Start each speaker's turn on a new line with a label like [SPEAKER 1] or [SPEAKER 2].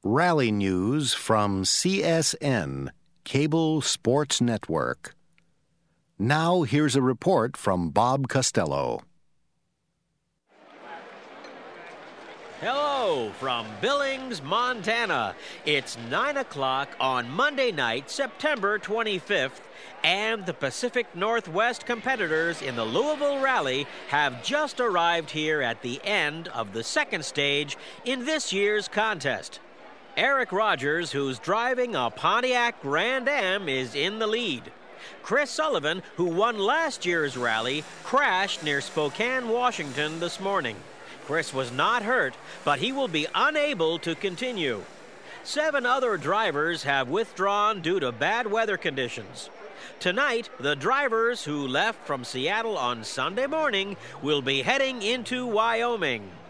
[SPEAKER 1] Rally news from CSN, Cable Sports Network. Now here's a report from Bob Costello.
[SPEAKER 2] Hello from Billings, Montana. It's 9 o'clock on Monday night, September 25th, and the Pacific Northwest competitors in the Louisville Rally have just arrived here at the end of the second stage in this year's contest. Eric Rogers, who's driving a Pontiac Grand Am, is in the lead. Chris Sullivan, who won last year's rally, crashed near Spokane, Washington this morning. Chris was not hurt, but he will be unable to continue. 7 other drivers have withdrawn due to bad weather conditions. Tonight, the drivers who left from Seattle on Sunday morning will be heading into Wyoming.